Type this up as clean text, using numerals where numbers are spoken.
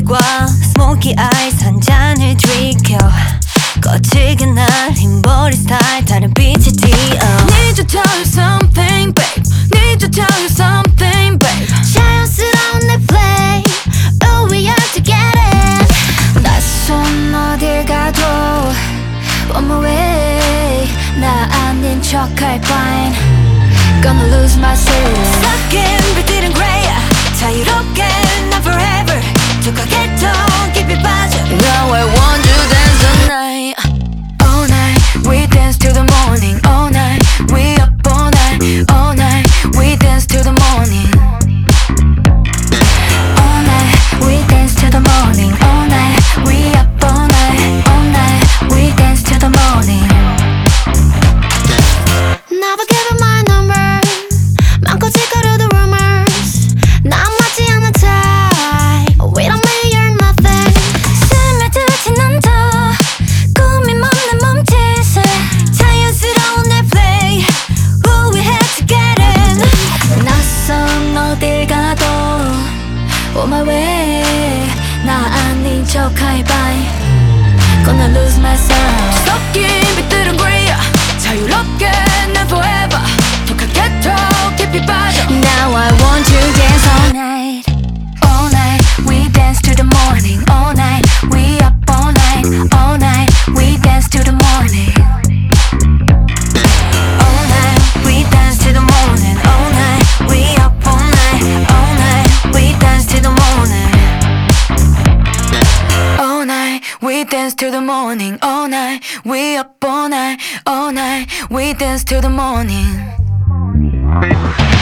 술과 스모키 아이스 한 잔을 들이켜 거칠게 날 흰 머리 스타일 다른 빛이 띄어 Need to tell you something babe Need to tell you something babe 자연스러운 내 play Oh we are together 낯선 어딜 가도 On my way 나 아닌 척할 바엔 Gonna lose myself 섞인 빛들은 grey 자유롭게 난 forever 툭하게 더 깊이 빠져 Now I want to dance the night All night we dance to the morning All night we up all night All night we dance to the morning All night we dance to the morning All night we up all night All night we dance to the morning Never give up my number 맘껏 짓거려 the rumors 난 맞지 않는 type We don't mean you're nothing 스며들진 않다 꾸밈 없는 몸짓에 자연스러운 내 play Who we had to get in 낯선 어딜 가도 On my way 나 아닌 척할 바에 Gonna lose myself 섞인 빛들은 grey 자유롭게 난 forever 톡하게 더 깊이 빠져 Now I want to dance all night All night we dance to the morning All night we up all night All night we dance to the morning All night we dance to the morning All night we up all night All night we dance to the morning All night we dance to the morning All night we up all night All night we dance to the morning